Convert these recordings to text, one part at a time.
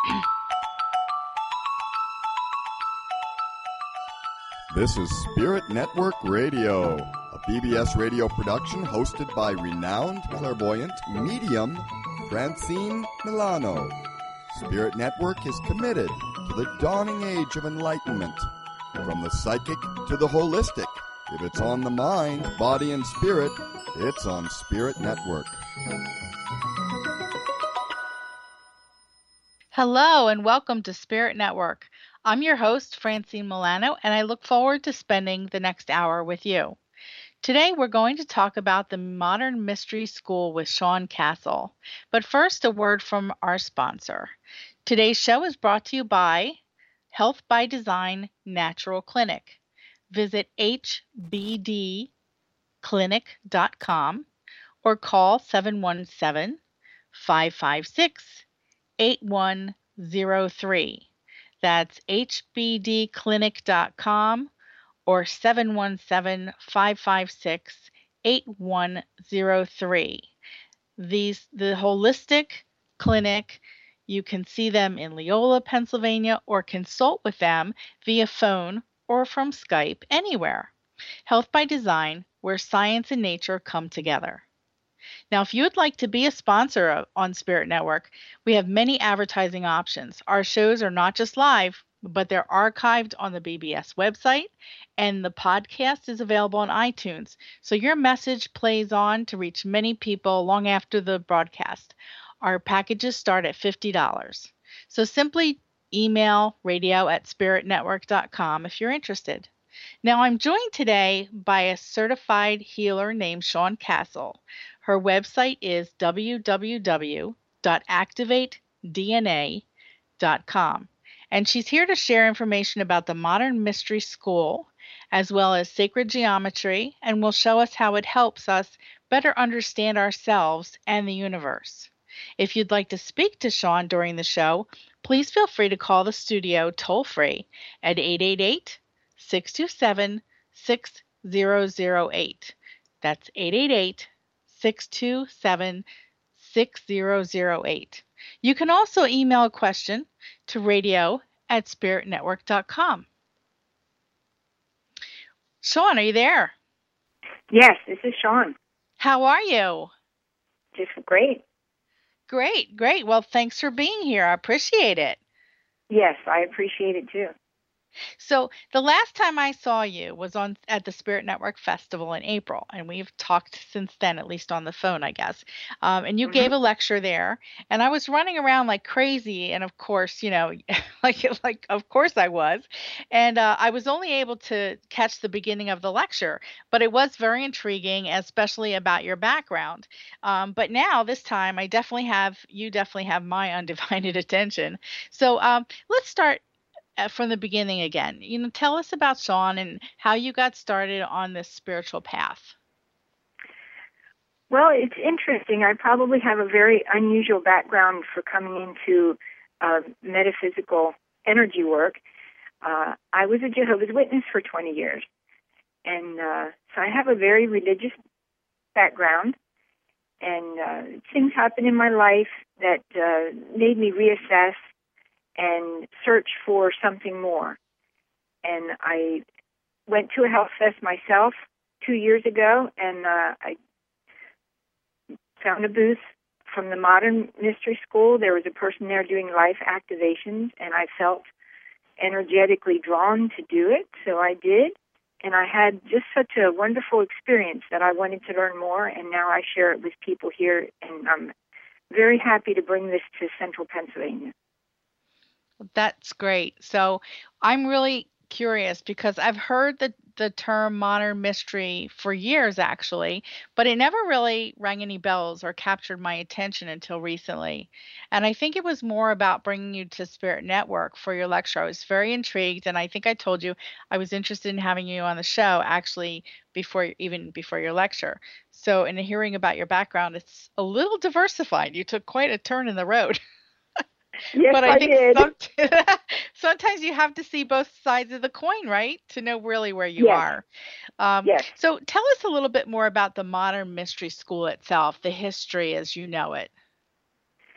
This is Spirit Network Radio, a BBS radio production hosted by renowned clairvoyant medium Francine Milano. Spirit Network is committed to the dawning age of enlightenment, from the psychic to the holistic. If it's on the mind, body, and spirit, it's on Spirit Network. Hello and welcome to Spirit Network. I'm your host, Francine Milano, and I look forward to spending the next hour with you. Today, we're going to talk about the Modern Mystery School with Sean Castle. But first, a word from our sponsor. Today's show is brought to you by Health by Design Natural Clinic. Visit hbdclinic.com or call 717-556-8103. That's hbdclinic.com or 717-556-8103. The holistic clinic, you can see them in Leola, Pennsylvania, or consult with them via phone or from Skype anywhere. Health by Design, where science and nature come together. Now, if you would like to be a sponsor on Spirit Network, we have many advertising options. Our shows are not just live, but they're archived on the BBS website, and the podcast is available on iTunes. So your message plays on to reach many people long after the broadcast. Our packages start at $50. So simply email radio@spiritnetwork.com if you're interested. Now, I'm joined today by a certified healer named Sean Castle. Her website is www.activatedna.com. And she's here to share information about the Modern Mystery School, as well as sacred geometry, and will show us how it helps us better understand ourselves and the universe. If you'd like to speak to Sean during the show, please feel free to call the studio toll-free at 888-627-6008. That's 888-627-6008. You can also email a question to radio@spiritnetwork.com. Sean, are you there? Yes, this is Sean. How are you? Just great. Great. Well, thanks for being here. I appreciate it. Yes, I appreciate it too. So the last time I saw you was at the Spirit Network Festival in April, and we've talked since then, at least on the phone, I guess. And you gave a lecture there, and I was running around like crazy, and of course, like of course I was, and I was only able to catch the beginning of the lecture, but it was very intriguing, especially about your background. But now this time, you definitely have my undivided attention. So let's start from the beginning again. Tell us about Sean and how you got started on this spiritual path. Well, it's interesting. I probably have a very unusual background for coming into metaphysical energy work. I was a Jehovah's Witness for 20 years. And so I have a very religious background. And things happened in my life that made me reassess and search for something more. And I went to a health fest myself 2 years ago, and I found a booth from the Modern Mystery School. There was a person there doing life activations, and I felt energetically drawn to do it, so I did. And I had just such a wonderful experience that I wanted to learn more, and now I share it with people here, and I'm very happy to bring this to Central Pennsylvania. That's great. So I'm really curious because I've heard the term modern mystery for years, actually, but it never really rang any bells or captured my attention until recently. And I think it was more about bringing you to Spirit Network for your lecture. I was very intrigued, and I think I told you I was interested in having you on the show actually before your lecture. So in hearing about your background, it's a little diversified. You took quite a turn in the road. Yes, But I think did. sometimes you have to see both sides of the coin, right? To know really where you are. Yes. So tell us a little bit more about the Modern Mystery School itself, the history as you know it.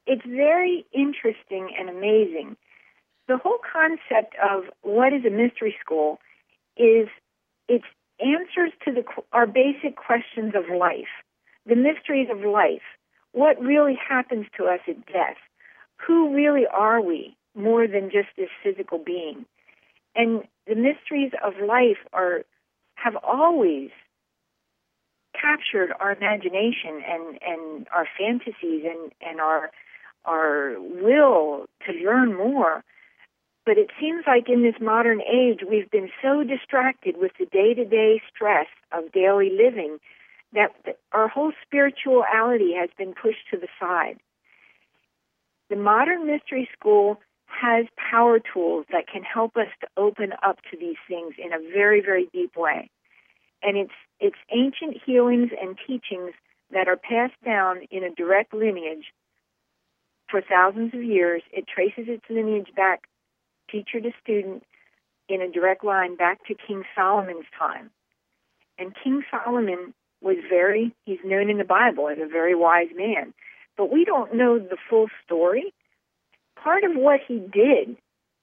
it's very interesting and amazing. The whole concept of what is a mystery school is it's answers to our basic questions of life, the mysteries of life. What really happens to us at death? Who really are we more than just this physical being? And the mysteries of life have always captured our imagination and our fantasies and our will to learn more. But it seems like in this modern age, we've been so distracted with the day-to-day stress of daily living that our whole spirituality has been pushed to the side. The modern mystery school has power tools that can help us to open up to these things in a very, very deep way. And it's ancient healings and teachings that are passed down in a direct lineage for thousands of years. It traces its lineage back, teacher to student, in a direct line back to King Solomon's time. And King Solomon he's known in the Bible as a very wise man. But we don't know the full story. Part of what he did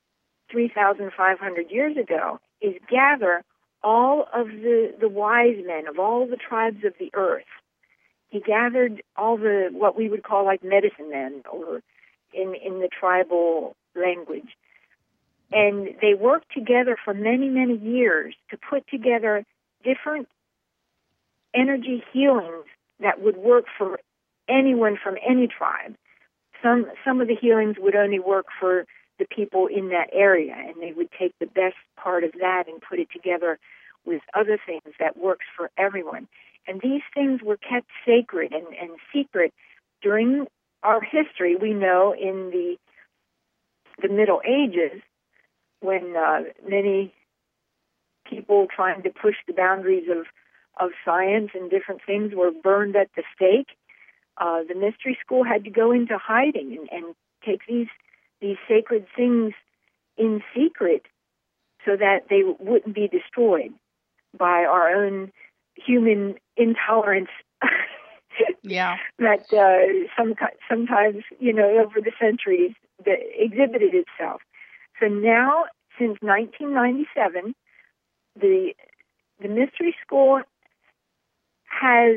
3,500 years ago is gather all of the wise men of all the tribes of the earth. He gathered all the, what we would call like medicine men, or in the tribal language. And they worked together for many, many years to put together different energy healings that would work for anyone from any tribe. Some of the healings would only work for the people in that area, and they would take the best part of that and put it together with other things that works for everyone. And these things were kept sacred and secret during our history. We know in the Middle Ages, when many people trying to push the boundaries of science and different things were burned at the stake, the mystery school had to go into hiding and take these sacred things in secret so that they wouldn't be destroyed by our own human intolerance. Yeah. That sometimes, over the centuries, that exhibited itself. So now, since 1997, the mystery school has,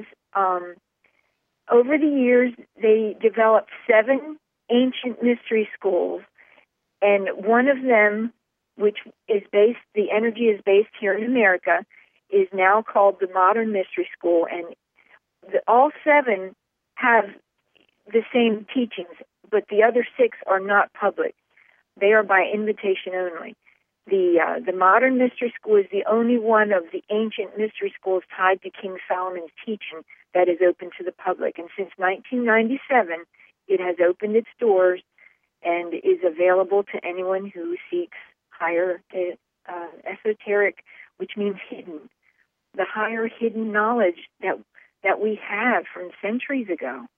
over the years, they developed 7 ancient mystery schools, and one of them, which is based, the energy is based here in America, is now called the Modern Mystery School, and all 7 have the same teachings, but the other 6 are not public. They are by invitation only. The Modern Mystery School is the only one of the ancient mystery schools tied to King Solomon's teaching that is open to the public. And since 1997, it has opened its doors and is available to anyone who seeks higher esoteric, which means hidden, the higher hidden knowledge that we have from centuries ago.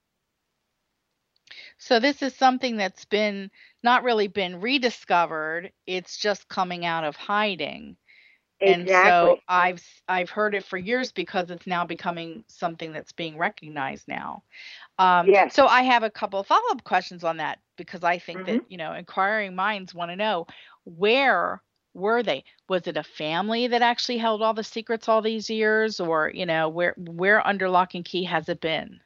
So this is something that's not really been rediscovered. It's just coming out of hiding. Exactly. And so I've heard it for years because it's now becoming something that's being recognized now. Yes. So I have a couple of follow-up questions on that, because I think that, inquiring minds want to know, where were they? Was it a family that actually held all the secrets all these years, or, where under lock and key has it been?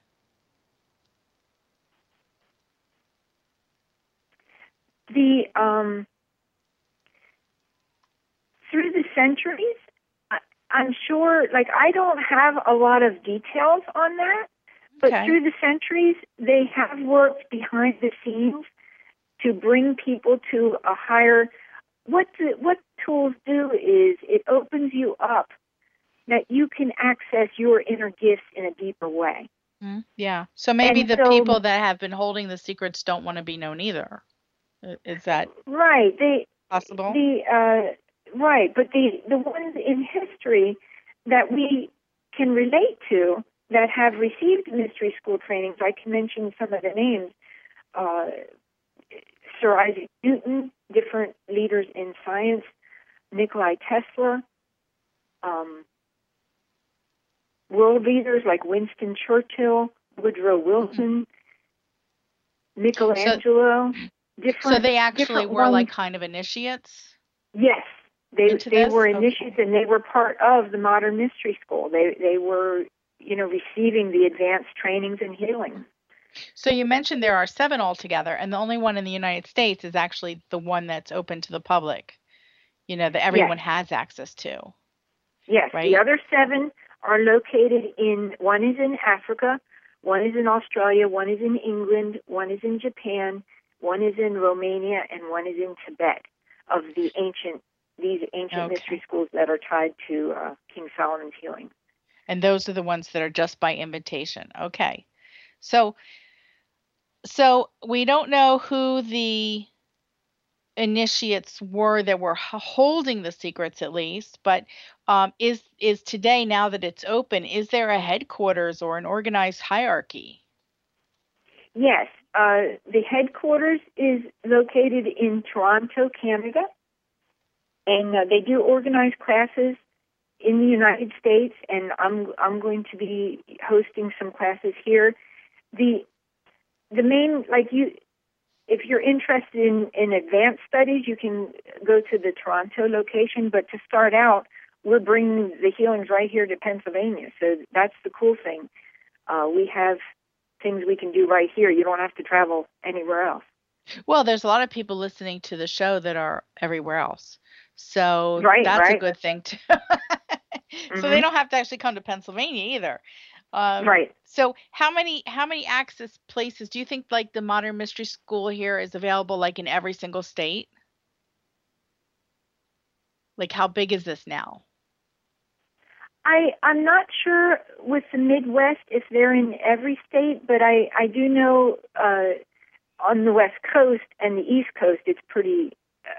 Through the centuries, I'm sure, I don't have a lot of details on that, but through the centuries, they have worked behind the scenes to bring people to a higher. What tools do is it opens you up that you can access your inner gifts in a deeper way. Yeah. So maybe the people that have been holding the secrets don't want to be known either. Is that right? Possible? Right, but the ones in history that we can relate to that have received mystery school trainings, I can mention some of the names. Sir Isaac Newton, different leaders in science, Nikola Tesla, world leaders like Winston Churchill, Woodrow Wilson, Michelangelo, So they actually different were ones. like kind of initiates? Yes, they were initiates, okay. and they were part of the Modern Mystery School. They were, receiving the advanced trainings in healing. So you mentioned there are 7 altogether, and the only one in the United States is actually the one that's open to the public, that everyone has access to. Yes, right? The other 7 are located one is in Africa, one is in Australia, one is in England, one is in Japan, one is in Romania, and one is in Tibet, of these ancient mystery schools that are tied to King Solomon's healing. And those are the ones that are just by invitation. Okay. So we don't know who the initiates were that were holding the secrets, at least, but is today, now that it's open, is there a headquarters or an organized hierarchy? Yes. The headquarters is located in Toronto, Canada, and they do organize classes in the United States, and I'm going to be hosting some classes here. The main, if you're interested in advanced studies, you can go to the Toronto location, but to start out, we're bringing the healings right here to Pennsylvania, so that's the cool thing. We have things we can do right here. You don't have to travel anywhere else. Well, there's a lot of people listening to the show that are everywhere else. So that's a good thing too. So they don't have to actually come to Pennsylvania either. Right. So how many access places do you think, like, the Modern Mystery School here is available, like, in every single state? Like, how big is this now? I'm not sure with the Midwest if they're in every state, but I do know on the West Coast and the East Coast, it's pretty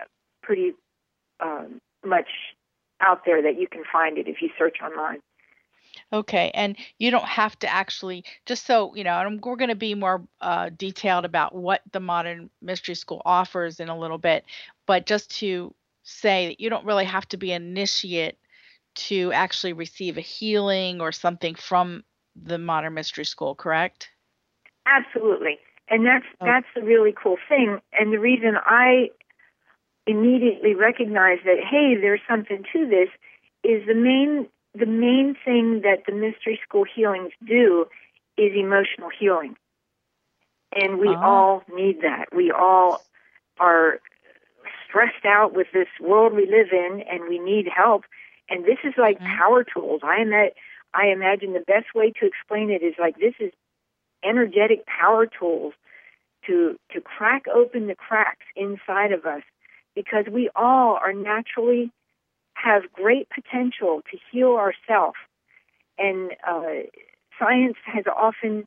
much out there that you can find it if you search online. Okay, and you don't have to actually, just so, we're going to be more detailed about what the Modern Mystery School offers in a little bit, but just to say that you don't really have to be an initiate to actually receive a healing or something from the Modern Mystery School, correct? Absolutely. And that's the really cool thing. And the reason I immediately recognize that, hey, there's something to this, is the main thing that the Mystery School healings do is emotional healing. And we all need that. We all are stressed out with this world we live in, and we need help. And this is like power tools. I imagine the best way to explain it is like this is energetic power tools to crack open the cracks inside of us, because we all are naturally have great potential to heal ourselves. And science has often,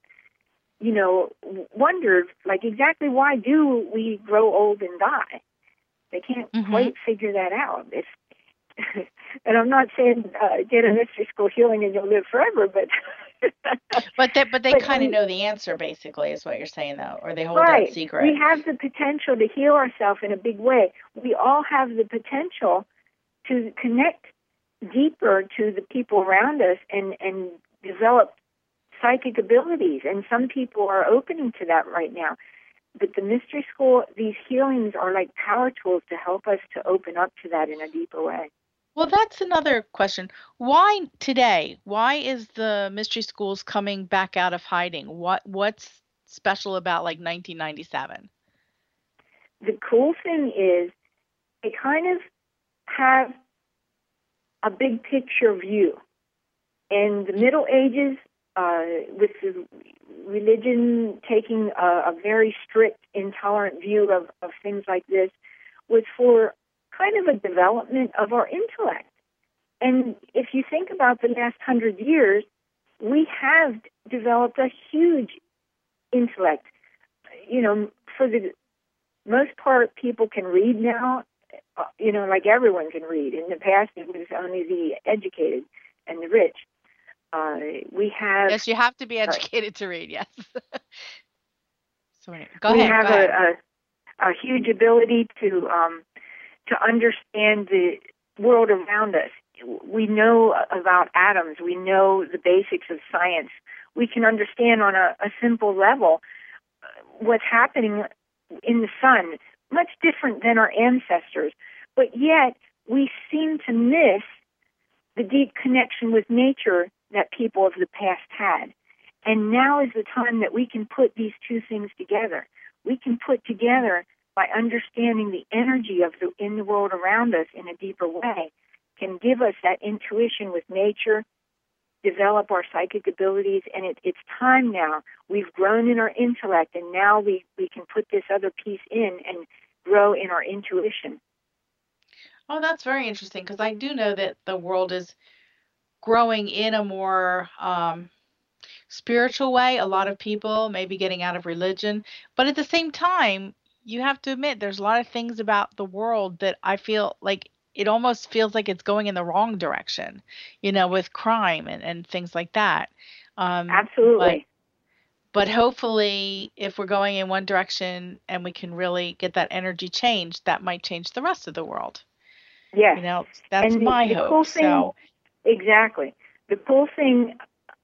wondered, like, exactly why do we grow old and die? They can't quite figure that out. And I'm not saying get a Mystery School healing and you'll live forever, but but they kind of know the answer, basically, is what you're saying, though, or they hold that secret. We have the potential to heal ourselves in a big way. We all have the potential to connect deeper to the people around us and develop psychic abilities. And some people are opening to that right now. But the Mystery School, these healings are like power tools to help us to open up to that in a deeper way. Well, that's another question. Why today? Why is the Mystery Schools coming back out of hiding? What's special about, like, 1997? The cool thing is they kind of have a big picture view. In the Middle Ages, with the religion taking a very strict, intolerant view of things like this, was for kind of a development of our intellect. And if you think about the last 100 years, we have developed a huge intellect. For the most part, people can read now, like everyone can read. In the past, it was only the educated and the rich. We have... Yes, you have to be educated to read, yes. So go ahead. We have a huge ability to understand the world around us. We know about atoms. We know the basics of science. We can understand on a simple level what's happening in the sun, much different than our ancestors. But yet, we seem to miss the deep connection with nature that people of the past had. And now is the time that we can put these two things together. We can put together, by understanding the energy in the world around us in a deeper way, can give us that intuition with nature, develop our psychic abilities, and it's time now. We've grown in our intellect, and now we can put this other piece in and grow in our intuition. Oh, that's very interesting, because I do know that the world is growing in a more spiritual way. A lot of people may be getting out of religion, but at the same time, you have to admit there's a lot of things about the world that I feel like it almost feels like it's going in the wrong direction, with crime and things like that. Absolutely. But hopefully, if we're going in one direction and we can really get that energy changed, that might change the rest of the world. Yes. That's and my the hope. Cool thing, exactly. The cool thing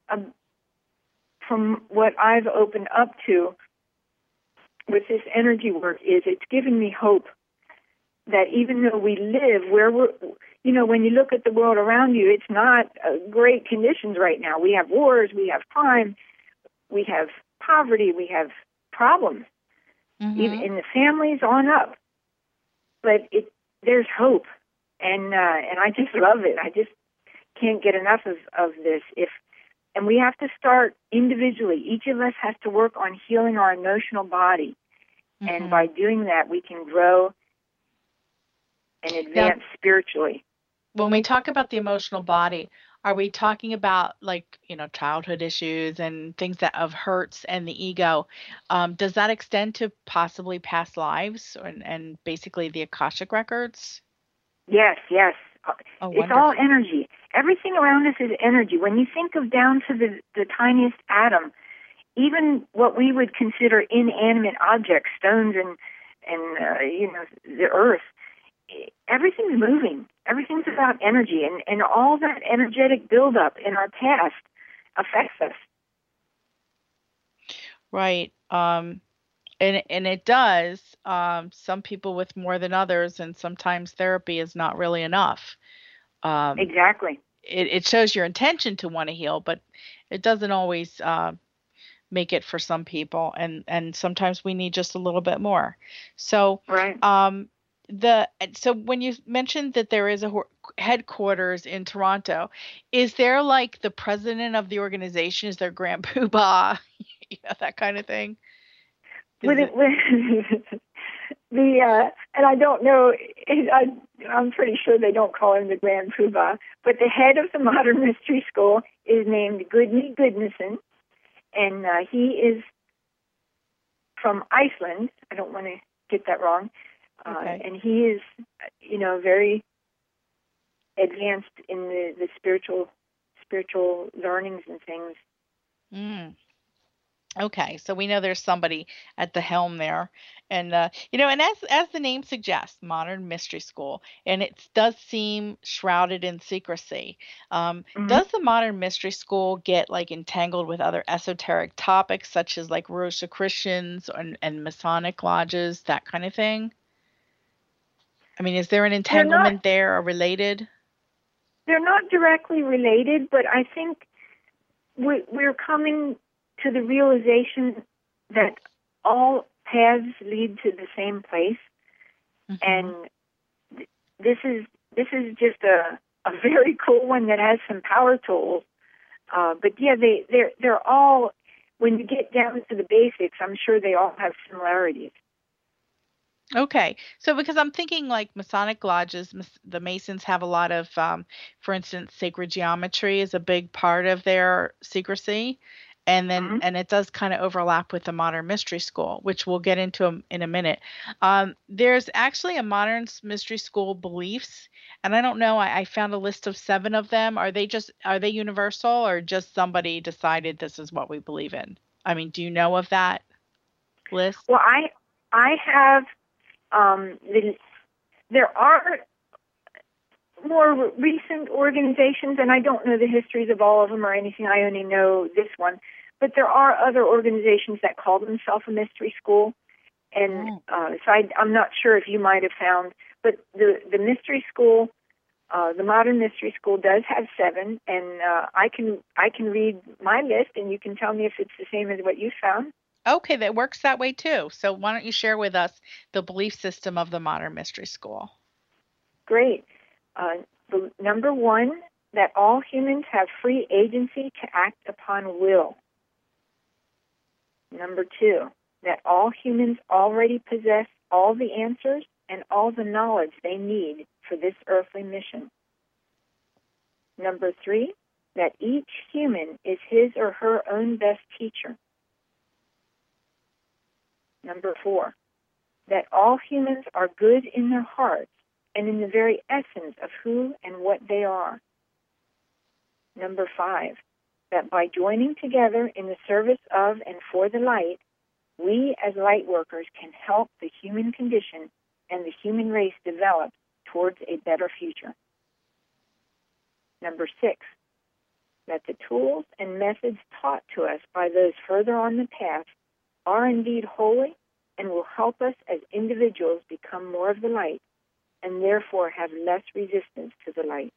from what I've opened up to with this energy work is it's given me hope that even though we live where when you look at the world around you, it's not great conditions right now. We have wars, we have crime, we have poverty, we have problems, even in the families on up. But there's hope, and I just love it. I just can't get enough of this. And we have to start individually. Each of us has to work on healing our emotional body. And by doing that, we can grow and advance spiritually. When we talk about the emotional body, are we talking about childhood issues and things that of hurts and the ego? Does that extend to possibly past lives and basically the Akashic records? Yes. Oh, it's all energy. Everything around us is energy. When you think of down to the tiniest atom, even what we would consider inanimate objects, stones and the earth, everything's moving. Everything's about energy, and all that energetic buildup in our past affects us. Right. And it does. Some people with more than others, and sometimes therapy is not really enough. Exactly. It shows your intention to want to heal, but it doesn't always make it for some people, and sometimes we need just a little bit more. So, right. So when you mentioned that there is a headquarters in Toronto, is there like the president of the organization? Is there Grand Poobah? That kind of thing? And I don't know, I'm pretty sure they don't call him the Grand Poobah, but the head of the Modern Mystery School is named Gudni Gudnason, and he is from Iceland. I don't want to get that wrong. Okay. And he is, very advanced in the spiritual learnings and things. Okay, so we know there's somebody at the helm there, and and as the name suggests, Modern Mystery School, and it does seem shrouded in secrecy. Does the Modern Mystery School get entangled with other esoteric topics such as Rosicrucians and Masonic lodges, that kind of thing? I mean, is there an entanglement there or related? They're not directly related, but I think we're coming to the realization that all paths lead to the same place, and this is just a very cool one that has some power tools. But yeah, they're all, when you get down to the basics, I'm sure they all have similarities. Okay, so because I'm thinking Masonic lodges, the Masons have a lot of, for instance, sacred geometry is a big part of their secrecy. And then, and it does kind of overlap with the Modern Mystery School, which we'll get into in a minute. There's actually a Modern Mystery School beliefs, and I don't know. I found a list of 7 of them. Are they universal, or just somebody decided this is what we believe in? I mean, do you know of that list? Well, I have. There are more recent organizations, and I don't know the histories of all of them or anything. I only know this one. but there are other organizations that call themselves a mystery school. And so I'm not sure if you might have found, but the mystery school, the modern mystery school does have 7, and I can read my list, and you can tell me if it's the same as what you found. Okay, that works that way too. So why don't you share with us the belief system of the modern mystery school? Great. The number 1, that all humans have free agency to act upon will. Number 2, that all humans already possess all the answers and all the knowledge they need for this earthly mission. Number 3, that each human is his or her own best teacher. Number 4, that all humans are good in their hearts and in the very essence of who and what they are. Number 5, that by joining together in the service of and for the light, we as light workers can help the human condition and the human race develop towards a better future. Number 6, that the tools and methods taught to us by those further on the path are indeed holy and will help us as individuals become more of the light and therefore have less resistance to the light.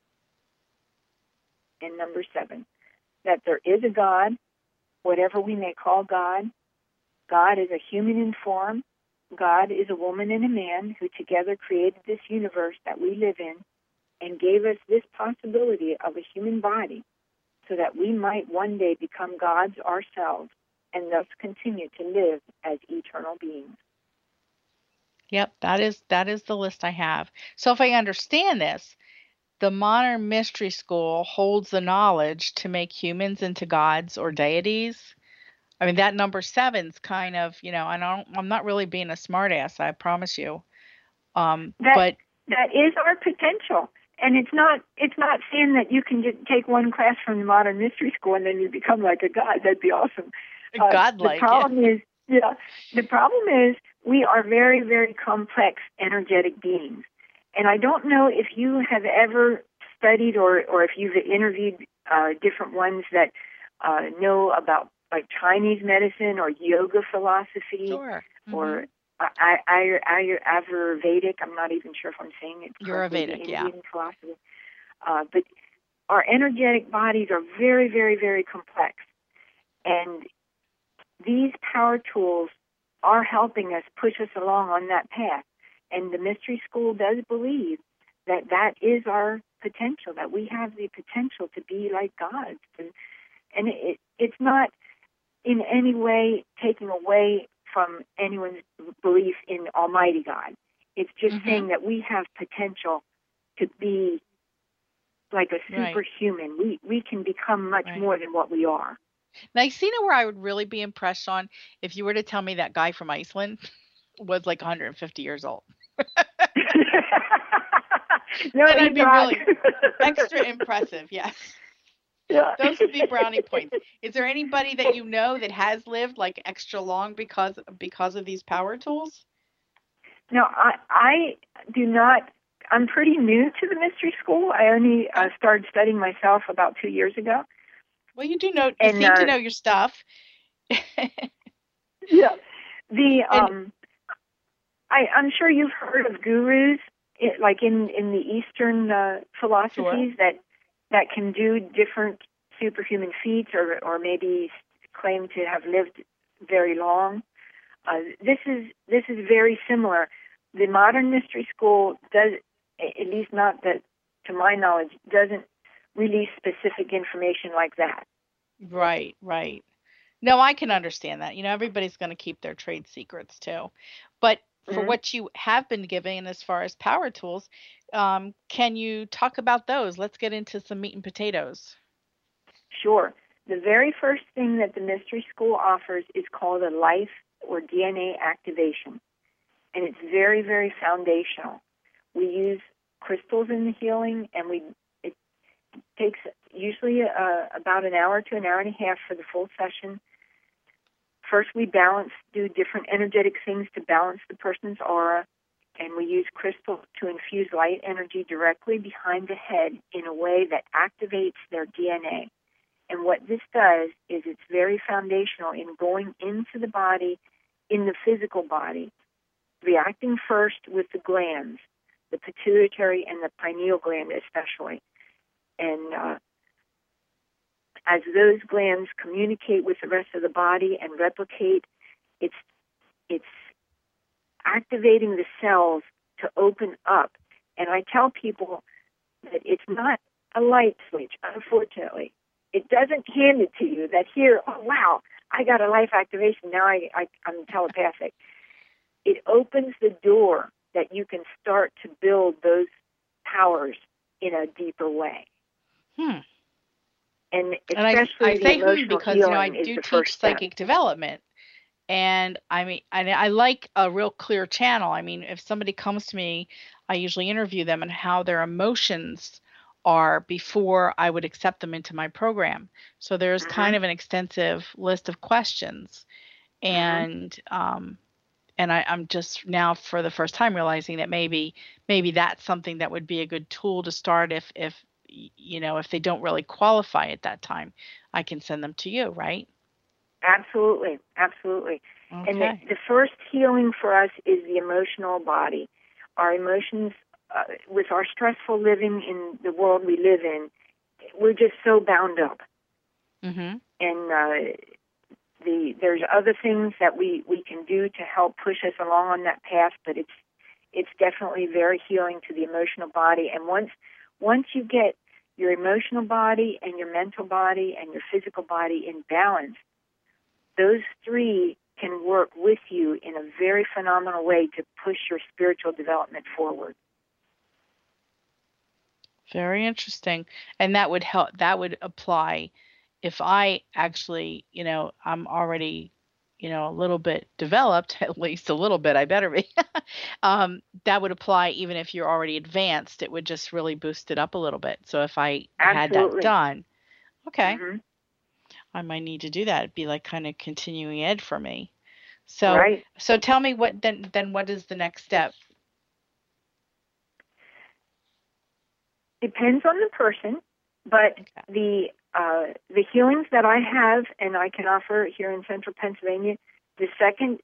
And number 7, that there is a God, whatever we may call God. God is a human in form. God is a woman and a man who together created this universe that we live in and gave us this possibility of a human body so that we might one day become gods ourselves and thus continue to live as eternal beings. Yep, that is the list I have. So if I understand this, the modern mystery school holds the knowledge to make humans into gods or deities. I mean, that number 7's kind of, I'm not really being a smartass, I promise you. But that is our potential. And it's not saying that you can just take one class from the modern mystery school and then you become like a god. That'd be awesome. Godlike. The problem is we are very, very complex energetic beings. And I don't know if you have ever studied or if you've interviewed different ones that know about like Chinese medicine or yoga philosophy. Sure. Mm-hmm. Or Ayurvedic. I'm not even sure if I'm saying it correctly. Ayurvedic, Indian philosophy. But our energetic bodies are very, very, very complex. And these power tools are helping us push us along on that path. And the mystery school does believe that that is our potential, that we have the potential to be like gods. And it's not in any way taking away from anyone's belief in Almighty God. It's just saying that we have potential to be like a superhuman. Right. We can become much more than what we are. Now, you see where I would really be impressed on if you were to tell me that guy from Iceland was like 150 years old. No, then I'd be really extra impressive, yes. Yeah. Those would be brownie points. Is there anybody that you know that has lived like extra long because of these power tools? No, I do not. I'm pretty new to the mystery school. I only started studying myself about 2 years ago. Well, you do know. You seem to know your stuff. Yeah. I'm sure you've heard of gurus, like in the Eastern philosophies that can do different superhuman feats or maybe claim to have lived very long. This is very similar. The modern mystery school does, at least not that to my knowledge, doesn't release specific information like that. Right. No, I can understand that. Everybody's going to keep their trade secrets too. But for what you have been given as far as power tools, can you talk about those? Let's get into some meat and potatoes. Sure. The very first thing that the mystery school offers is called a life or DNA activation. And it's very, very foundational. We use crystals in the healing, and it takes usually about an hour to an hour and a half for the full session. First, we do different energetic things to balance the person's aura, and we use crystals to infuse light energy directly behind the head in a way that activates their DNA. And what this does is it's very foundational in going into the body, in the physical body, reacting first with the glands, the pituitary and the pineal gland especially. And as those glands communicate with the rest of the body and replicate, it's activating the cells to open up. And I tell people that it's not a light switch, unfortunately. It doesn't hand it to you that here, oh, wow, I got a life activation. Now I'm telepathic. It opens the door that you can start to build those powers in a deeper way. And especially I say the emotional because healing I is do the teach first step. psychic development, and I mean, I like a real clear channel. I mean, if somebody comes to me, I usually interview them and how their emotions are before I would accept them into my program. So there's kind of an extensive list of questions, and I'm just now for the first time realizing that maybe that's something that would be a good tool to start if if they don't really qualify at that time, I can send them to you, right? Absolutely, absolutely. Okay. And the first healing for us is the emotional body. Our emotions, with our stressful living in the world we live in, we're just so bound up. And there's other things that we can do to help push us along on that path, but it's definitely very healing to the emotional body. And once you get your emotional body and your mental body and your physical body in balance, those three can work with you in a very phenomenal way to push your spiritual development forward. Very interesting. And that would help, that would apply if I actually, I'm already, a little bit developed, at least a little bit, I better be. That would apply even if you're already advanced, it would just really boost it up a little bit. So if I had that done, okay, I might need to do that. It'd be like kind of continuing ed for me. So, so tell me what then what is the next step? Depends on the person, but the healings that I have and I can offer here in Central Pennsylvania, the second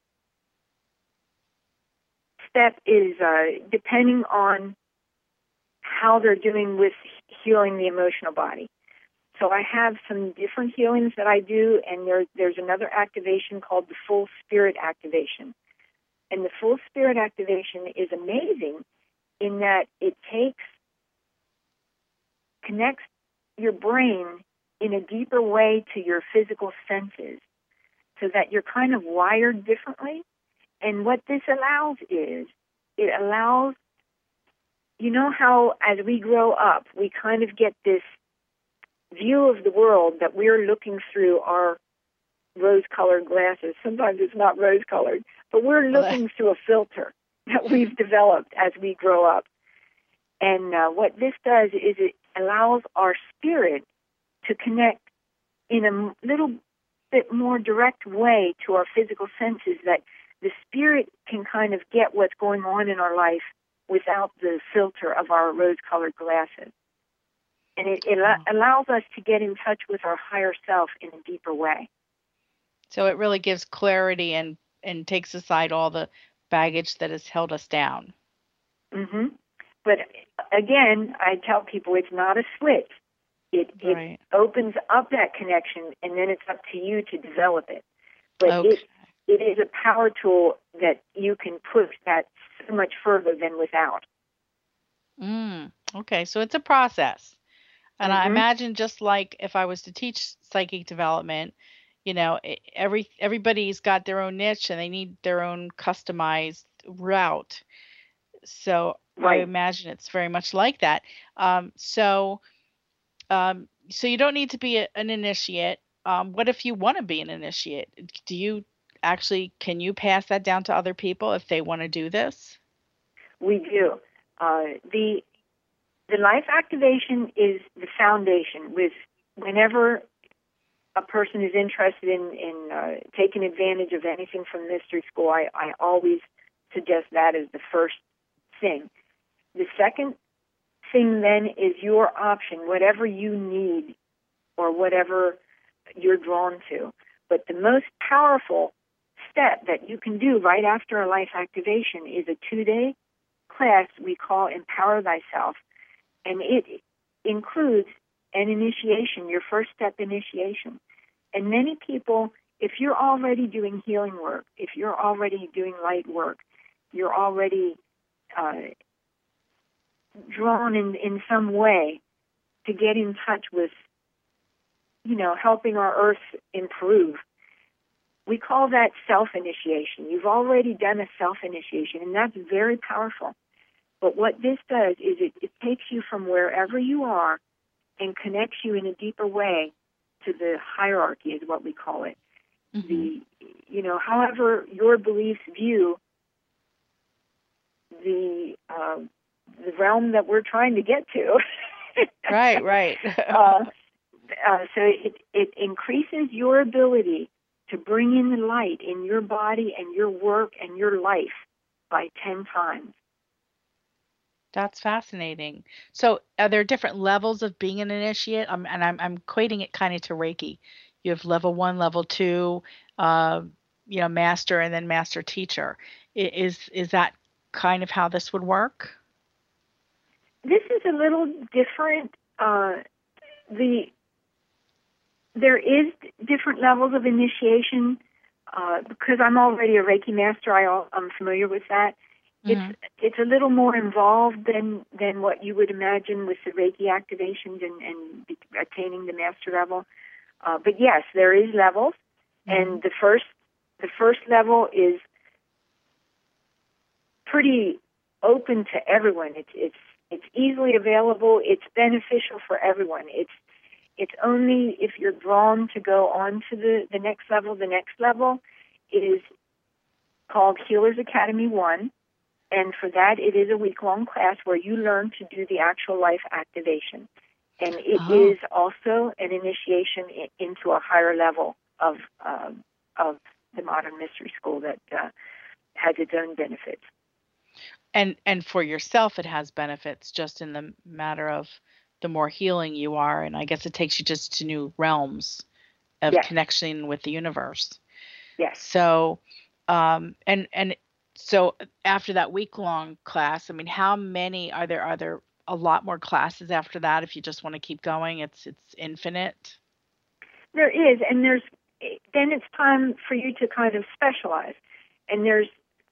step is depending on how they're doing with healing the emotional body. So I have some different healings that I do, and there's another activation called the Full Spirit Activation. And the Full Spirit Activation is amazing in that it connects your brain in a deeper way to your physical senses so that you're kind of wired differently. And what this allows is, it allows, how as we grow up, we kind of get this view of the world that we're looking through our rose-colored glasses. Sometimes it's not rose-colored, but we're looking through a filter that we've developed as we grow up. And what this does is it allows our spirit to connect in a little bit more direct way to our physical senses, that the spirit can kind of get what's going on in our life without the filter of our rose-colored glasses. And it allows us to get in touch with our higher self in a deeper way. So it really gives clarity and takes aside all the baggage that has held us down. But again, I tell people it's not a switch. It opens up that connection, and then it's up to you to develop it. But it is a power tool that you can push that so much further than without. Okay, so it's a process. And I imagine just like if I was to teach psychic development, everybody's got their own niche and they need their own customized route. So I imagine it's very much like that. So you don't need to be an initiate. What if you want to be an initiate? Can you pass that down to other people if they want to do this? We do. The life activation is the foundation. Whenever a person is interested in taking advantage of anything from Mystery School, I always suggest that as the first thing. The second thing then is your option. Whatever you need or whatever you're drawn to. But the most powerful step that you can do right after a life activation is a 2-day class we call Empower Thyself, and it includes an initiation, your first step initiation. And many people, if you're already doing healing work, if you're already doing light work, you're already drawn in some way to get in touch with, helping our earth improve. We call that self-initiation. You've already done a self-initiation, and that's very powerful. But what this does is it takes you from wherever you are and connects you in a deeper way to the hierarchy, is what we call it. Mm-hmm. However your beliefs view the realm that we're trying to get to. Right. So it increases your ability to bring in the light in your body and your work and your life by 10 times. That's fascinating. So are there different levels of being an initiate? I'm equating it kind of to Reiki. You have level 1, level 2, master, and then master teacher. Is that kind of how this would work? This is a little different. There is different levels of initiation because I'm already a Reiki master. I'm familiar with that. Mm-hmm. It's a little more involved than what you would imagine with the Reiki activations and attaining the master level. But yes, there is levels, mm-hmm. and the first level is pretty open to everyone. It's easily available. It's beneficial for everyone. It's only if you're drawn to go on to the next level. The next level is called Healers Academy 1. And for that, it is a week-long class where you learn to do the actual life activation. And it is also an initiation into a higher level of the Modern Mystery School that has its own benefits. And for yourself, it has benefits just in the matter of the more healing you are. And I guess it takes you just to new realms of connection with the universe. Yes. So, So after that week-long class, I mean, how many are there a lot more classes after that if you just want to keep going? It's infinite? There is, and then it's time for you to kind of specialize. And there's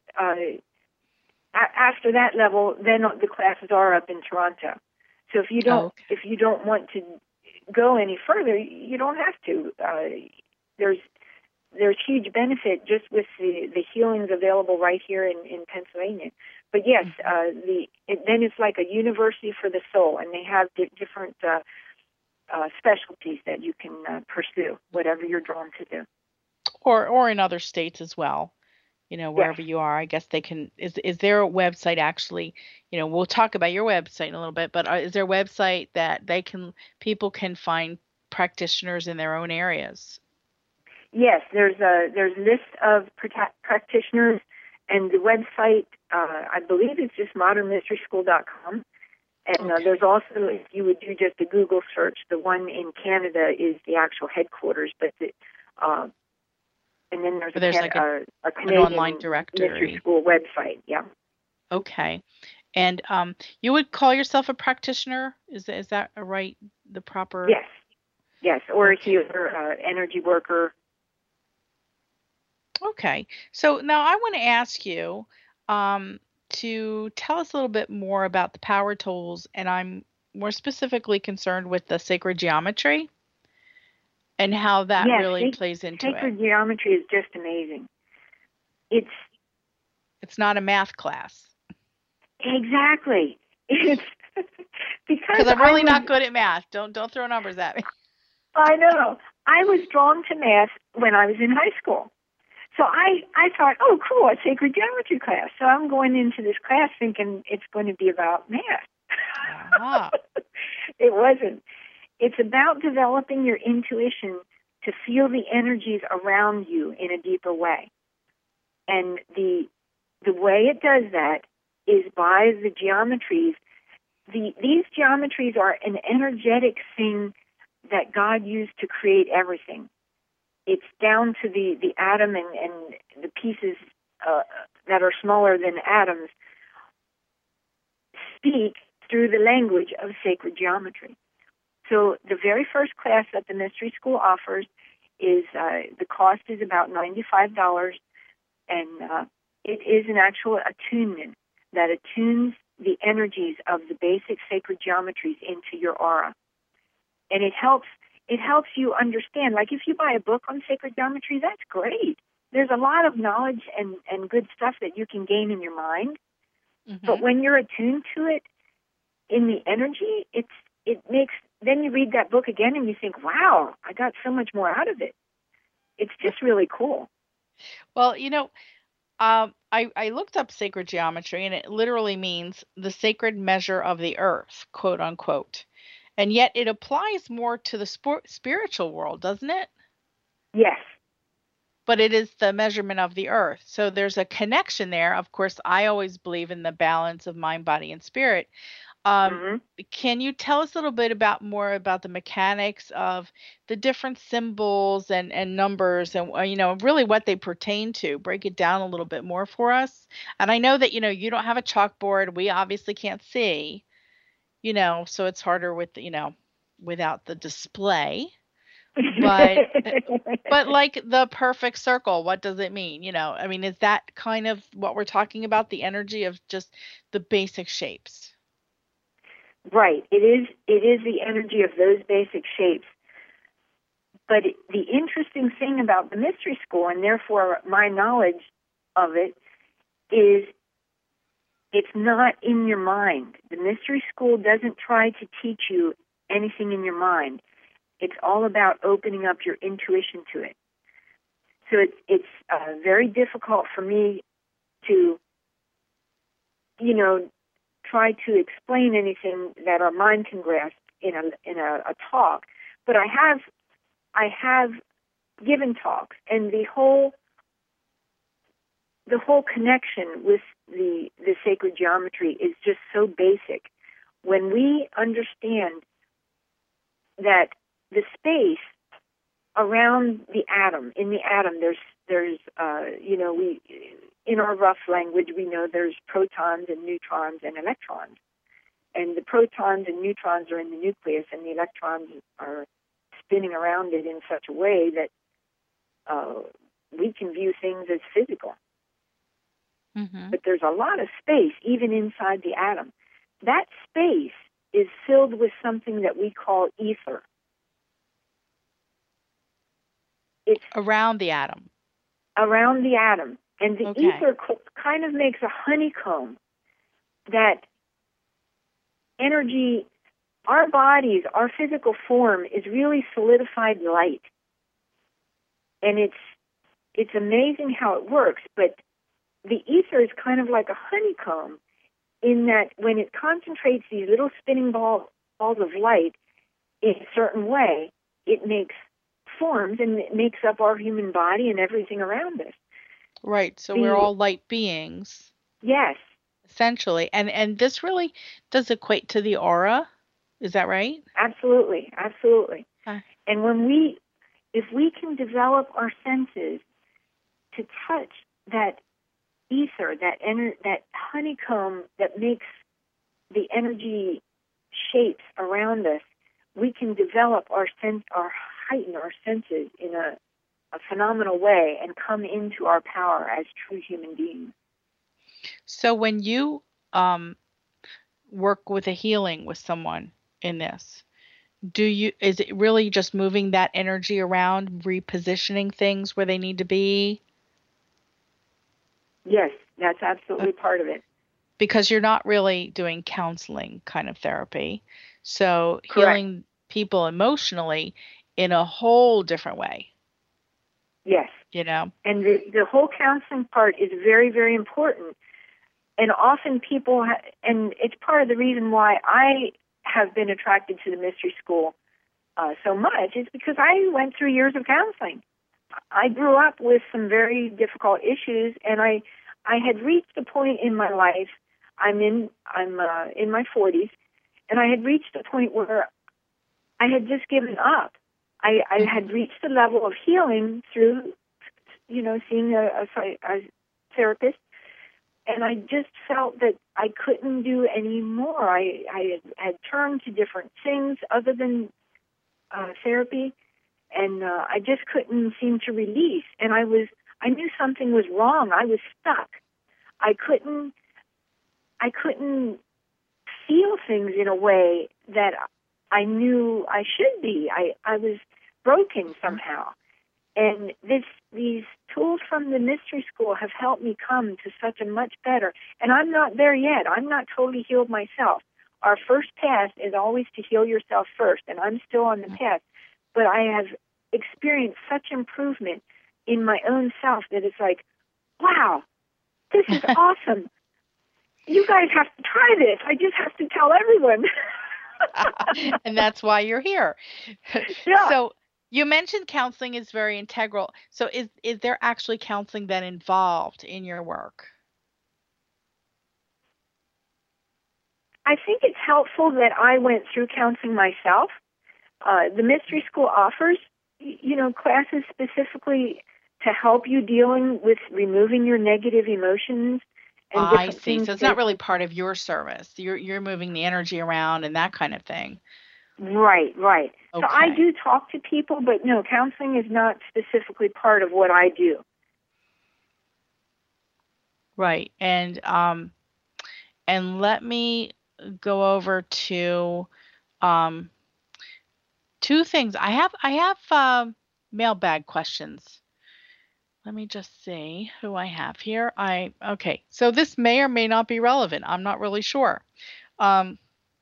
after that level, then the classes are up in Toronto. So if you don't want to go any further, you don't have to. There's huge benefit just with the healings available right here in Pennsylvania. But yes, then it's like a university for the soul, and they have different specialties that you can pursue, whatever you're drawn to do. Or in other states as well, wherever you are. I guess they can. Is there a website actually? We'll talk about your website in a little bit, but is there a website that people can find practitioners in their own areas? Yes, there's a list of practitioners, and the website, I believe it's just modernmysteryschool.com. And there's also, if you would do just a Google search, the one in Canada is the actual headquarters, but and then there's a Canadian an online directory. Mystery School website. Yeah. Okay. And you would call yourself a practitioner? Is that the proper? Yes, or a healer, energy worker. Okay. So now I want to ask you to tell us a little bit more about the power tools, and I'm more specifically concerned with the sacred geometry and how that really plays into it. Sacred geometry is just amazing. It's not a math class. Exactly. It's because I'm really not good at math. Don't throw numbers at me. I know. I was drawn to math when I was in high school. So I thought, oh, cool, a sacred geometry class. So I'm going into this class thinking it's going to be about math. Uh-huh. It wasn't. It's about developing your intuition to feel the energies around you in a deeper way. And the way it does that is by the geometries. These geometries are an energetic thing that God used to create everything. It's down to the atom and the pieces that are smaller than atoms speak through the language of sacred geometry. So the very first class that the Mystery School offers is, the cost is about $95, and it is an actual attunement that attunes the energies of the basic sacred geometries into your aura. And it helps you understand. Like if you buy a book on sacred geometry, that's great. There's a lot of knowledge and good stuff that you can gain in your mind. Mm-hmm. But when you're attuned to it in the energy, then you read that book again and you think, wow, I got so much more out of it. It's just really cool. Well, I looked up sacred geometry, and it literally means the sacred measure of the earth, quote unquote. And yet it applies more to the spiritual world, doesn't it? Yes. But it is the measurement of the earth. So there's a connection there. Of course, I always believe in the balance of mind, body, and spirit. Can you tell us a little bit more about the mechanics of the different symbols and numbers and, really what they pertain to? Break it down a little bit more for us. And I know that, you don't have a chalkboard. We obviously can't see, so it's harder with, without the display. But like the perfect circle, what does it mean? Is that kind of what we're talking about? The energy of just the basic shapes? Right. It is the energy of those basic shapes. But the interesting thing about the Mystery School, and therefore my knowledge of it, is it's not in your mind. The Mystery School doesn't try to teach you anything in your mind. It's all about opening up your intuition to it. So it's very difficult for me to, try to explain anything that our mind can grasp in a talk. But I have given talks, and the whole connection with the sacred geometry is just so basic. When we understand that the space around the atom, in the atom, there's we, in our rough language, we know there's protons and neutrons and electrons. And the protons and neutrons are in the nucleus, and the electrons are spinning around it in such a way that we can view things as physical. Mm-hmm. But there's a lot of space, even inside the atom. That space is filled with something that we call ether. It's around the atom. Around the atom. And the ether kind of makes a honeycomb that energy, our bodies, our physical form is really solidified light. And it's amazing how it works, but the ether is kind of like a honeycomb in that when it concentrates these little spinning balls of light in a certain way, it makes forms and it makes up our human body and everything around us. Right. So we're all light beings. Yes. Essentially. And this really does equate to the aura. Is that right? Absolutely. Absolutely. And if we can develop our senses to touch that ether, that honeycomb that makes the energy shapes around us, we can develop heighten our senses in a phenomenal way and come into our power as true human beings. So when you work with a healing with someone in this, is it really just moving that energy around, repositioning things where they need to be? Yes, that's absolutely part of it. Because you're not really doing counseling kind of therapy. So Correct. Healing people emotionally in a whole different way. Yes. And the whole counseling part is very, very important. And often people, and it's part of the reason why I have been attracted to the Mystery School so much, is because I went through years of counseling. I grew up with some very difficult issues, and I had reached a point in my life. I'm in my 40s, and I had reached a point where I had just given up. I had reached the level of healing through, seeing a therapist, and I just felt that I couldn't do any more. I had turned to different things other than therapy, and I just couldn't seem to release. And I knew something was wrong. I was stuck. I couldn't feel things in a way that I knew I should be. I was broken somehow. And these tools from the Mystery School have helped me come to such a much better. And I'm not there yet. I'm not totally healed myself. Our first path is always to heal yourself first, and I'm still on the path. But I have experienced such improvement in my own self that it's like, wow, this is awesome. You guys have to try this. I just have to tell everyone. And that's why you're here. Yeah. So you mentioned counseling is very integral. So is there actually counseling then involved in your work? I think it's helpful that I went through counseling myself. The Mystery School offers, classes specifically to help you dealing with removing your negative emotions. And I see. So it's not really part of your service. You're moving the energy around and that kind of thing. Right. Okay. So I do talk to people, but no, counseling is not specifically part of what I do. Right. And let me go over to two things. I have mailbag questions. Let me just see who I have here. Okay. So this may or may not be relevant. I'm not really sure. But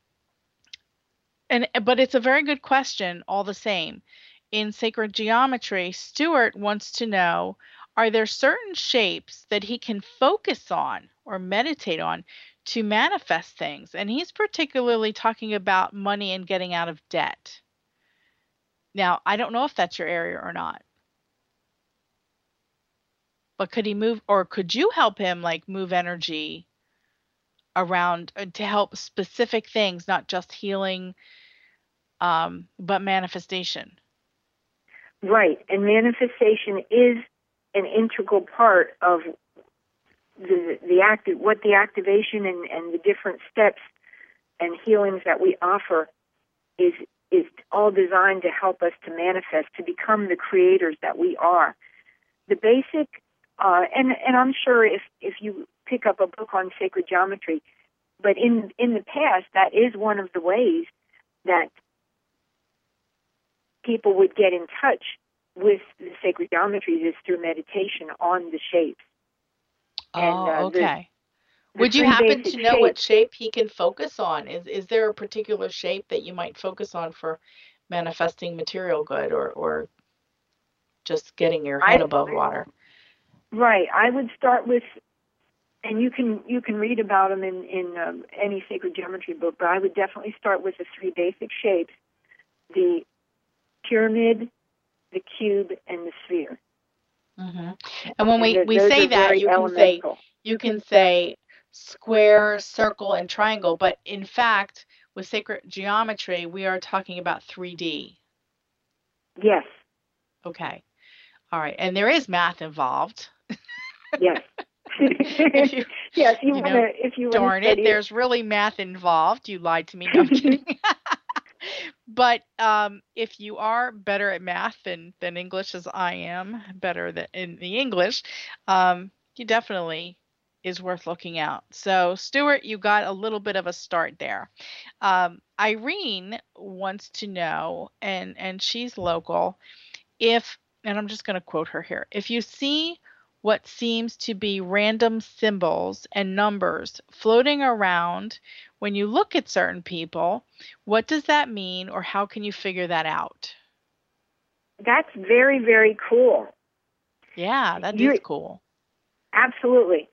it's a very good question all the same. In sacred geometry, Stuart wants to know, are there certain shapes that he can focus on or meditate on to manifest things? And he's particularly talking about money and getting out of debt. Now, I don't know if that's your area or not. But could he move, or could you help him move energy around to help specific things, not just healing, but manifestation? Right. And manifestation is an integral part of what the activation and the different steps and healings that we offer is all designed to help us to manifest, to become the creators that we are. The basic, and I'm sure if you pick up a book on sacred geometry, but in the past, that is one of the ways that people would get in touch with the sacred geometries is through meditation on the shapes. Okay. Would you happen to know what shape he can focus on? Is there a particular shape that you might focus on for manifesting material good or just getting your head above water? Right. I would start with, and you can read about them in any sacred geometry book, but I would definitely start with the three basic shapes: the pyramid, the cube, and the sphere. Mm-hmm. And when we say that, you can say square, circle, and triangle, but in fact, with sacred geometry, we are talking about 3D. Yes. Okay. All right. And there is math involved. Yes. If you darn it, there's really math involved. You lied to me. No, I'm kidding. But if you are better at math than English, as I am, better than in the English, you definitely is worth looking out. So, Stuart, you got a little bit of a start there. Irene wants to know, and she's local, and I'm just going to quote her here, if you see what seems to be random symbols and numbers floating around when you look at certain people, what does that mean, or how can you figure that out? That's very, very cool. Yeah, that is cool. Absolutely.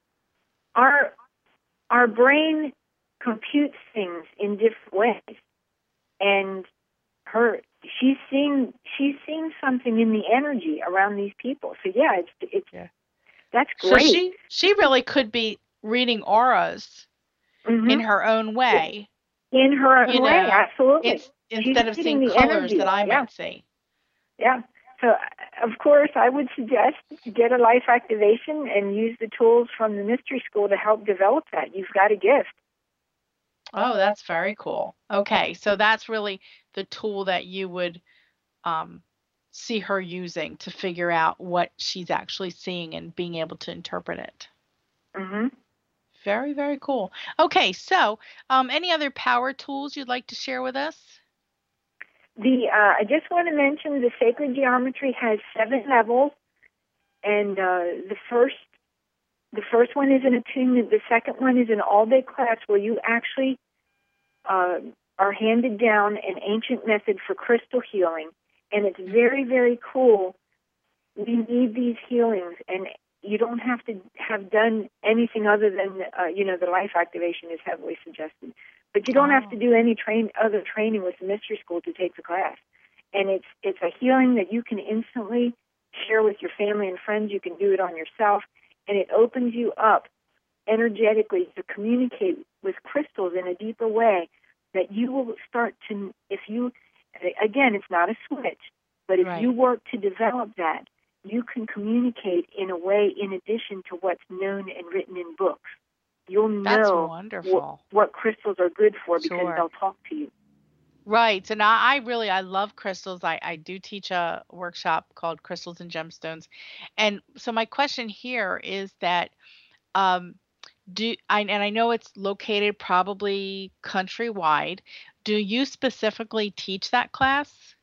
Our brain computes things in different ways, and she's seeing something in the energy around these people. So yeah, that's great. So she really could be reading auras in her own way. In her own way, absolutely. instead of hitting seeing the colors energy. that I might see. Yeah. So, of course, I would suggest get a life activation and use the tools from the Mystery School to help develop that. You've got a gift. Oh, that's very cool. Okay, so that's really the tool that you would um, see her using to figure out what she's actually seeing and being able to interpret it. Mm-hmm. Very, very cool. Okay, so any other power tools you'd like to share with us? I just want to mention the sacred geometry has 7 levels, and the first one is an attunement. The second one is an all-day class where you actually are handed down an ancient method for crystal healing, and it's very, very cool. We need these healings, and you don't have to have done anything other than, the life activation is heavily suggested. But you don't have to do any other training with the Mystery School to take the class. And it's a healing that you can instantly share with your family and friends. You can do it on yourself, and it opens you up energetically to communicate with crystals in a deeper way that you will start to, again, it's not a switch, but if you work to develop that, you can communicate in a way in addition to what's known and written in books. You'll know what crystals are good for because they'll talk to you. Right. And I love crystals. I do teach a workshop called Crystals and Gemstones. And so my question here is that and I know it's located probably countrywide. Do you specifically teach that class?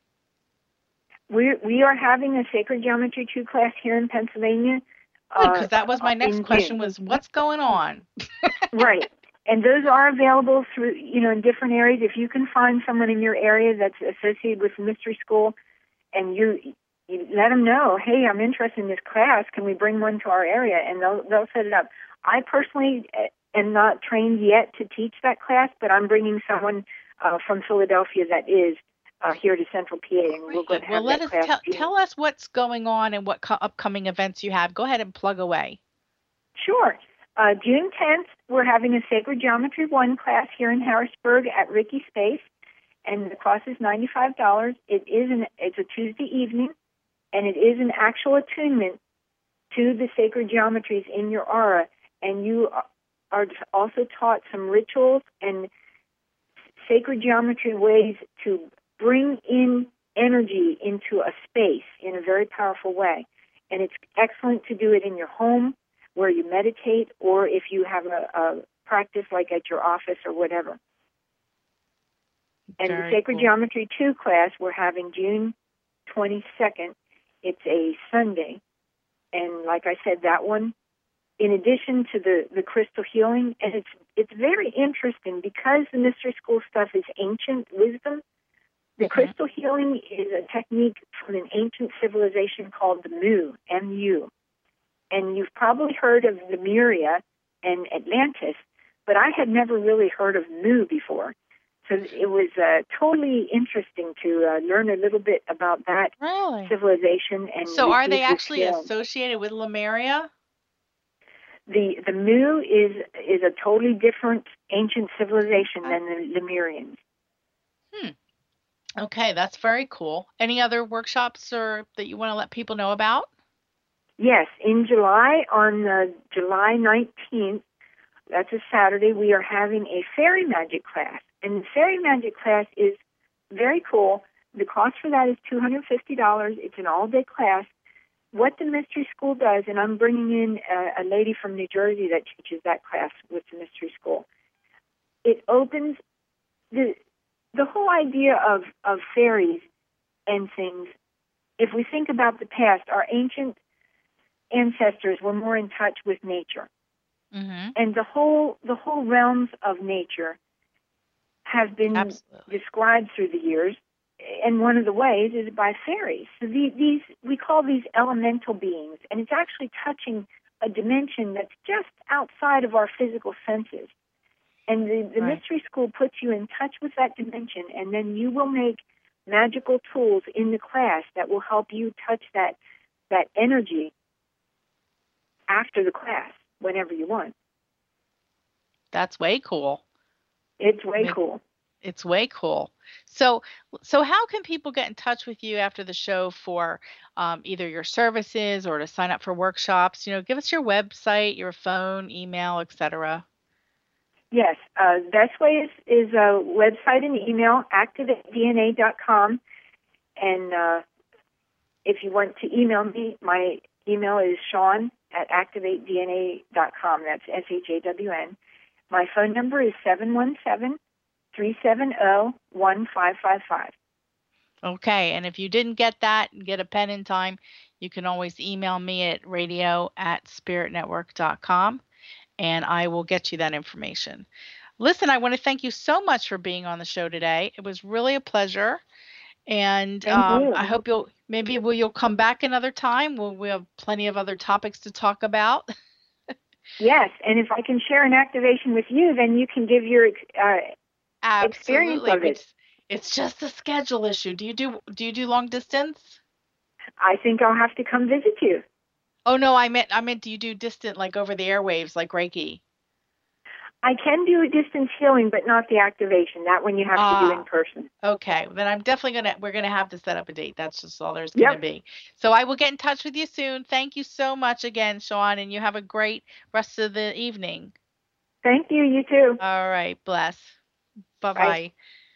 We are having a Sacred Geometry 2 class here in Pennsylvania. Because that was my next question was, what's going on? Right. And those are available through, in different areas. If you can find someone in your area that's associated with the Mystery School and you let them know, hey, I'm interested in this class. Can we bring one to our area? And they'll set it up. I personally am not trained yet to teach that class, but I'm bringing someone from Philadelphia that is here to Central PA, and we're going to have that class. Tell us what's going on and what upcoming events you have. Go ahead and plug away. Sure. June 10th, we're having a Sacred Geometry 1 class here in Harrisburg at Ricky Space, and the cost is $95. It's a Tuesday evening, and it is an actual attunement to the sacred geometries in your aura, and you are also taught some rituals and sacred geometry ways to bring in energy into a space in a very powerful way. And it's excellent to do it in your home where you meditate, or if you have a practice like at your office or whatever. And the Sacred Geometry 2 class we're having June 22nd. It's a Sunday. And like I said, that one, in addition to the crystal healing, and it's very interesting because the Mystery School stuff is ancient wisdom. The crystal healing is a technique from an ancient civilization called the Mu, M-U. And you've probably heard of Lemuria and Atlantis, but I had never really heard of Mu before. So it was totally interesting to learn a little bit about that civilization. And so are they actually associated with Lemuria? The Mu is a totally different ancient civilization than the Lemurians. Okay, that's very cool. Any other workshops that you want to let people know about? Yes, in July, on July 19th, that's a Saturday, we are having a fairy magic class. And the fairy magic class is very cool. The cost for that is $250. It's an all-day class. What the Mystery School does, and I'm bringing in a lady from New Jersey that teaches that class with the Mystery School, it opens the whole idea of fairies and things. If we think about the past, our ancient ancestors were more in touch with nature. And the whole realms of nature have been described through the years, and one of the ways is by fairies. So we call these elemental beings, and it's actually touching a dimension that's just outside of our physical senses. And the Mystery School puts you in touch with that dimension, and then you will make magical tools in the class that will help you touch that energy after the class, whenever you want. That's way cool. It's way cool. It's way cool. So how can people get in touch with you after the show for either your services or to sign up for workshops? Give us your website, your phone, email, etc. Yes, best way is website and email, activatedna.com. And if you want to email me, my email is Shawn@activatedna.com. That's SHAWN. My phone number is 717-370-1555. Okay, and if you didn't get that and get a pen in time, you can always email me at radio@spiritnetwork.com, and I will get you that information. Listen, I want to thank you so much for being on the show today. It was really a pleasure, and I hope you'll come back another time. We have plenty of other topics to talk about. Yes, and if I can share an activation with you, then you can give your experience of it. It's just a schedule issue. Do you do long distance? I think I'll have to come visit you. Oh no, I meant do you do distant, like over the airwaves, like Reiki? I can do a distance healing, but not the activation. That one you have to do in person. Okay, then I'm definitely we're gonna have to set up a date. That's just all there's gonna be. So I will get in touch with you soon. Thank you so much again, Shawn, and you have a great rest of the evening. Thank you. You too. All right, bless. Bye-bye.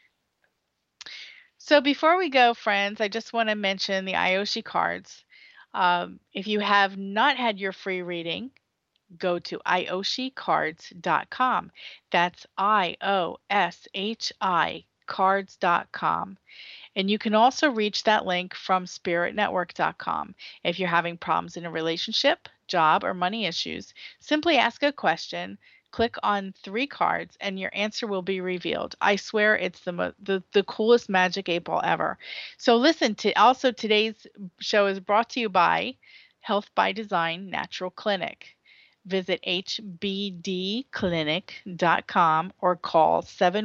So before we go, friends, I just want to mention the Ayoshi cards. If you have not had your free reading, go to IOShiCards.com. That's IOSHI cards.com. And you can also reach that link from spiritnetwork.com. If you're having problems in a relationship, job, or money issues, simply ask a question, click on 3 cards, and your answer will be revealed. I swear it's the coolest magic 8-ball ever. So listen, also today's show is brought to you by Health by Design Natural Clinic. Visit hbdclinic.com or call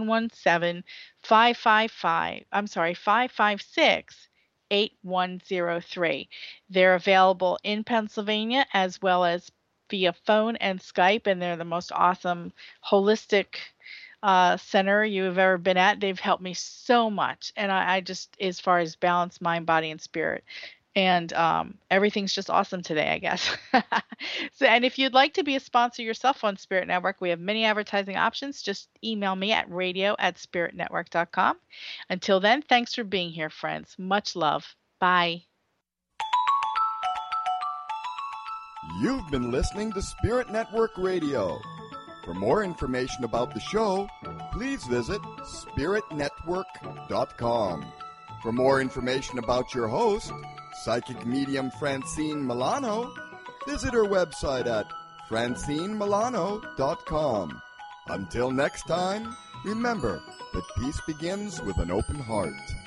556-8103. They're available in Pennsylvania as well as via phone and Skype, and they're the most awesome holistic center you have ever been at. They've helped me so much, and I just, as far as balance, mind, body, and spirit. And everything's just awesome today, I guess. And if you'd like to be a sponsor yourself on Spirit Network, we have many advertising options. Just email me at radio@spiritnetwork.com. Until then, thanks for being here, friends. Much love. Bye. You've been listening to Spirit Network Radio. For more information about the show, please visit spiritnetwork.com. For more information about your host, psychic medium Francine Milano, visit her website at francinemilano.com. Until next time, remember that peace begins with an open heart.